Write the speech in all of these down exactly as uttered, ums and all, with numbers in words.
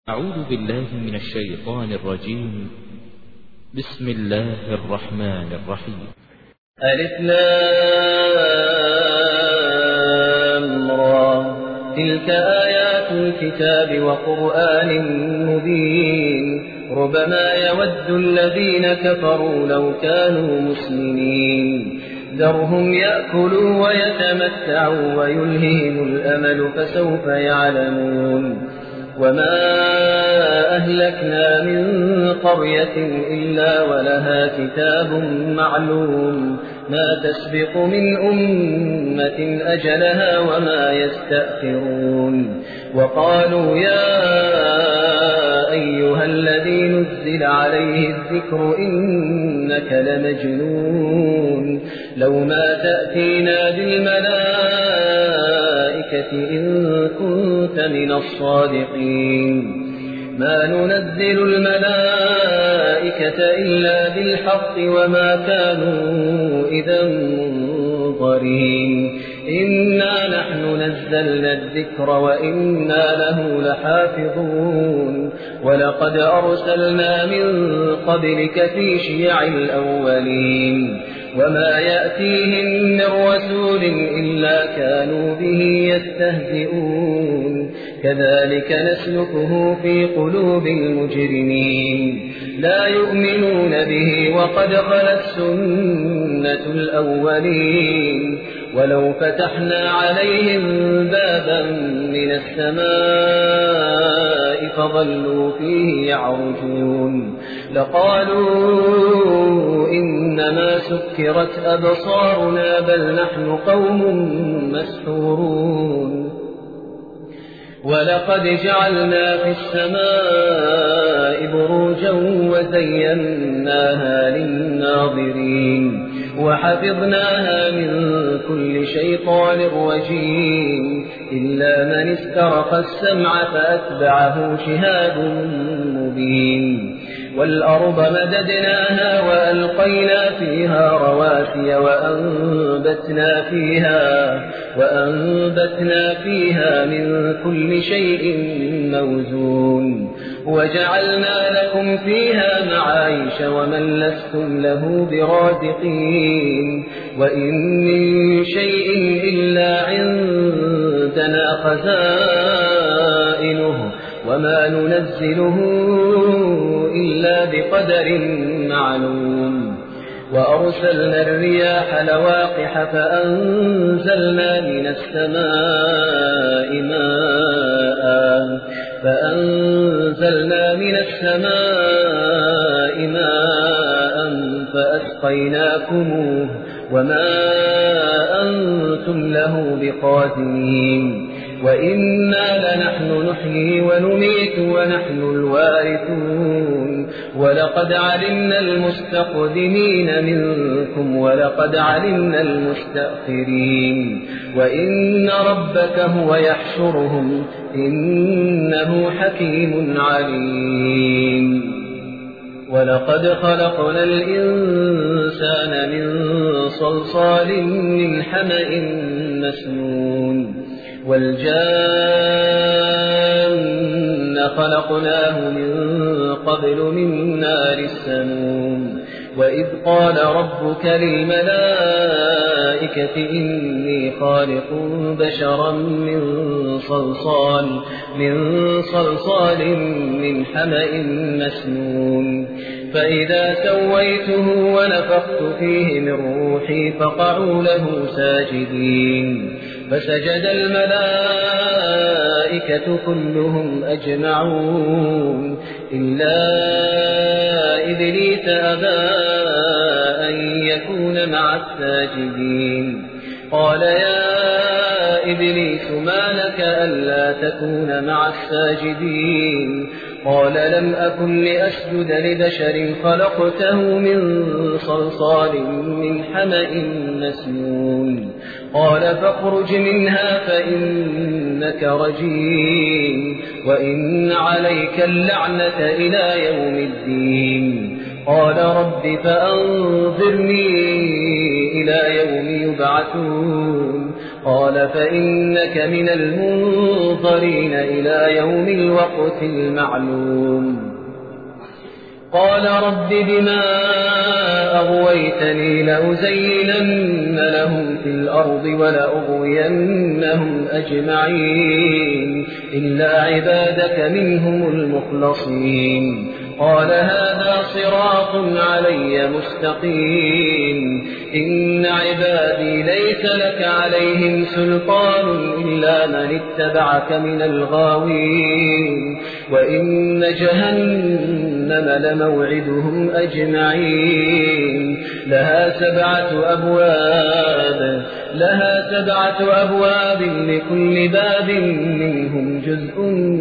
أعوذ بالله من الشيطان الرجيم. بسم الله الرحمن الرحيم. ألف لام را تلك آيات الكتاب وقرآن مبين ربما يود الذين كفروا لو كانوا مسلمين ذرهم يأكلوا ويتمتعوا ويلههم الأمل فسوف يعلمون وما أهلكنا من قرية إلا ولها كتاب معلوم ما تسبق من أمة أجلها وما يستأخرون وقالوا يا أيها الذي نزل عليه الذكر إنك لمجنون لو ما تأتينا بالملائكة إن كنت من الصادقين ما ننزل الملائكة إلا بالحق وما كانوا إذا منظرين إنا نحن نزلنا الذكر وإنا له لحافظون ولقد أرسلنا من قبلك في شيع الأولين وما يأتيهم من رسول إلا كانوا به يستهزئون كذلك نسلكه في قلوب المجرمين لا يؤمنون به وقد خلت سنة الأولين ولو فتحنا عليهم بابا من السماء فظلوا فيه يعرجون لقالوا إنما سكرت أبصارنا بل نحن قوم مسحورون ولقد جعلنا في السماء بروجا وزيناها للناظرين وحفظناها من كل شيطان رجيم إلا من استرق السمع فأتبعه شهاب مبين والأرض مددناها وألقينا فيها رواسي وأنبتنا فيها وأنبتنا فيها من كل شيء موزون وجعلنا لكم فيها معايش ومن لستم له برازقين وإن من شيء إلا عندنا خزائنه وما ننزله إلا بقدر معلوم وأرسلنا الرياح لواقح فأنزلنا من السماء ماء فأنزلنا من السماء ماء فأسقيناكموه وما أنتم له بقادرين وإنا لنحن نحيي ونميت ونحن الوارثون ولقد علمنا المستقدمين منكم ولقد علمنا المستأخرين وإن ربك هو يحشرهم إنه حكيم عليم ولقد خلقنا الإنسان من صلصال من حمأ مسنون والجان خلقناه من قبل من نار السموم وإذ قال ربك للملائكة إني خالق بشرا من صلصال من صلصال من حمأ مسنون فإذا سويته ونفخت فيه من روحي فقعوا له ساجدين فسجد الملائكة كلهم أجمعون إلا إبليس أبى أن يكون مع الساجدين قال يا إبليس ما لك ألا تكون مع الساجدين قال لم أكن لأسجد لبشر خلقته من صلصال من حمأ مسنون قال فاخرج منها فإنك رجيم وإن عليك اللعنة إلى يوم الدين قال رب فأنظرني إلى يوم يبعثون قال فإنك من المنظرين إلى يوم الوقت المعلوم. قال رب بما أغويتني لأزينن لهم في الأرض ولأغوينهم أجمعين إلا عبادك منهم المخلصين. قال هذا صراط علي مستقيم. إن عبادي ليس لك عليهم سلطان إلا من اتبعك من الغاوين. وإن جهنم لموعدهم أجمعين لها سبعة أبواب لها سبعة أبواب لكل باب منهم جزء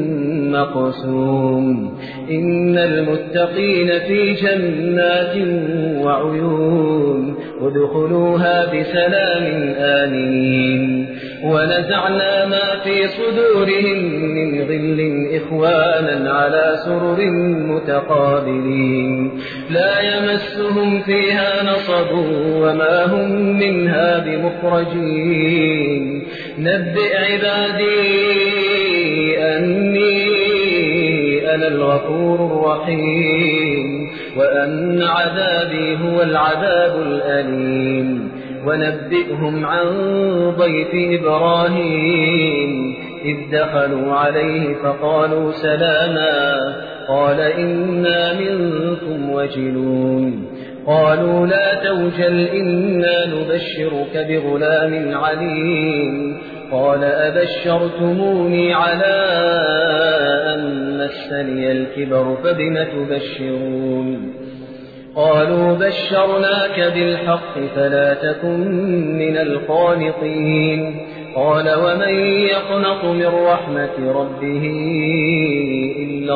مقسوم. إن المتقين في جنات وعيون ادخلوها بسلام آمنين. ونزعنا ما في صدورهم من غل إخوانا على سرر متقابلين لا يمسهم فيها نصب وما هم منها بمخرجين. نبئ عبادي أني أنا الغفور الرحيم وأن عذابي هو العذاب الأليم. ونبئهم عن ضيف إبراهيم إذ دخلوا عليه فقالوا سلاما قال إنا منكم وجلون. قالوا لا توجل إنا نبشرك بغلام عليم. قال أبشرتموني على أن مسني الكبر فبم تبشرون. قالوا بشرناك بالحق فلا تكن من القانطين. قال ومن يقنط من رحمة ربه إلا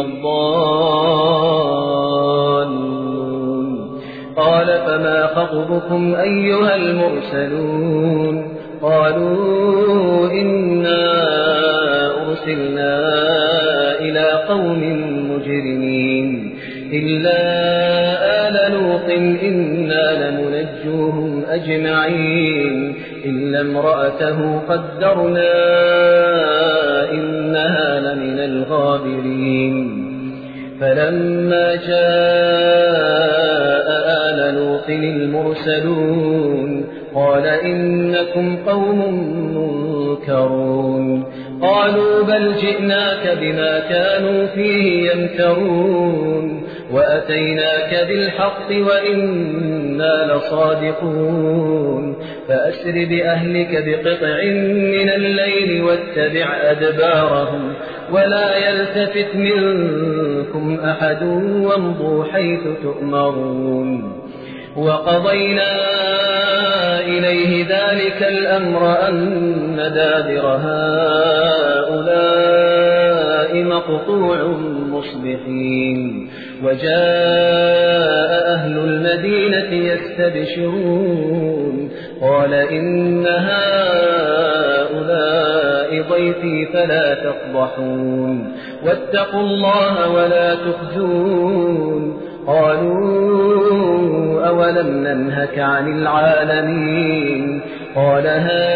الضالون. قال فما خطبكم أيها المرسلون. قالوا إنا أرسلنا إلى قوم مجرمين إلا آل لوط إنا لمنجوهم أجمعين إلا امرأته قدرنا إنها لمن الغابرين. فلما جاء آل لوط المرسلون قال إنكم قوم منكرون. قالوا بل جئناك بما كانوا فيه يمترون وأتيناك بالحق وإنا لصادقون. فأسر بأهلك بقطع من الليل واتبع أدبارهم ولا يلتفت منكم أحد وامضوا حيث تؤمرون. وقضينا إليه ذلك الأمر أن دابر هؤلاء مقطوع مصبحين. وجاء أهل المدينة يستبشرون قال إن هؤلاء ضيفي فلا تفضحون واتقوا الله ولا تخزون. قالوا أولم ننهك عن العالمين. قال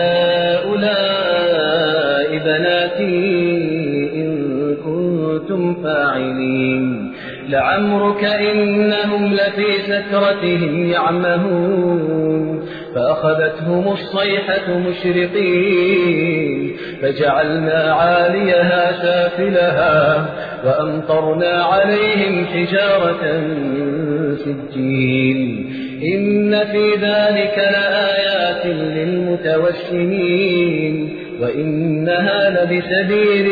هؤلاء بناتي إن كنتم فاعلين. لعمرك إنهم لفي سكرتهم يعمهون. فأخذتهم الصيحة مشرقين فجعلنا عاليها سافلها وأمطرنا عليهم حجارة من سجيل. إن في ذلك لآيات للمتوسمين وإنها لبسبيل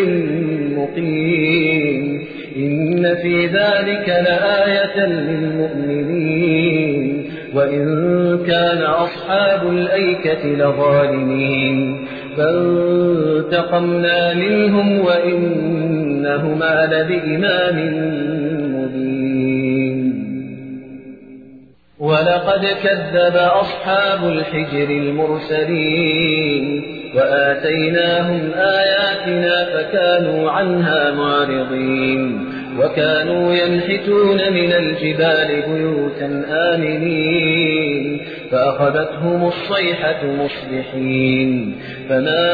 مقيم. إن في ذلك لآية للمؤمنين وإن كان أصحاب الأيكة لظالمين. فانتقمنا منهم وإنهما لبإمام مبين. ولقد كذب أصحاب الحجر المرسلين وآتيناهم آياتنا فكانوا عنها معرضين. وكانوا ينحتون من الجبال بيوتا آمنين فأخذتهم الصيحة مصبحين فما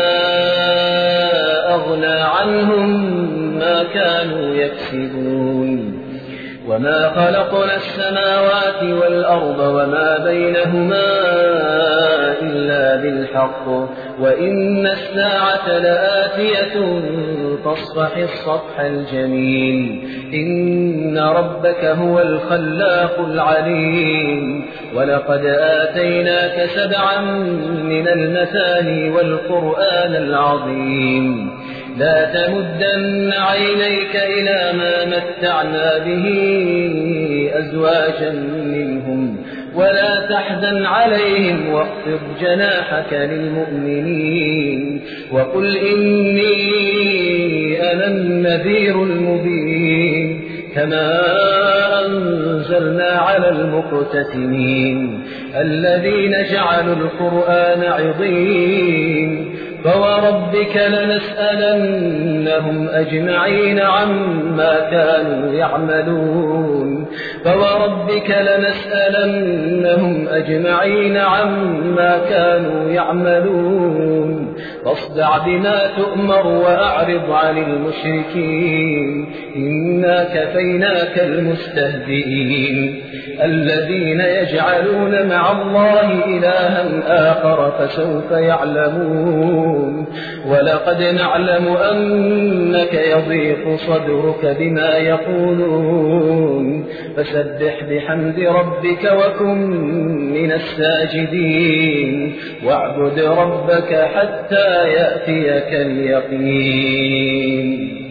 أغنى عنهم ما كانوا يكسبون وما خلقنا السماوات والأرض وما بينهما إلا بالحق وإن الساعة لآتية فاصفح الصفح الجميل إن ربك هو الخلاق العليم ولقد آتيناك سبعا من المثاني والقرآن العظيم لا تمدن عينيك إلى ما متعنا به أزواجا منهم ولا تحزن عليهم واخفض جناحك للمؤمنين وقل إني أنا النذير المبين كما أنزلنا على المقتسمين الذين جعلوا القرآن عضين فوربك لنسألنهم أجمعين عما كانوا يعملون فوربك لنسألنهم أجمعين عما كانوا يعملون فاصدع بما تؤمر وأعرض عن المشركين إنا كفيناك المستهزئين الذين يجعلون مع الله إلها آخر فسوف يعلمون ولقد نعلم أنك يضيق صدرك بما يقولون فسبح بحمد ربك وكن من الساجدين واعبد ربك حتى يأتيك اليقين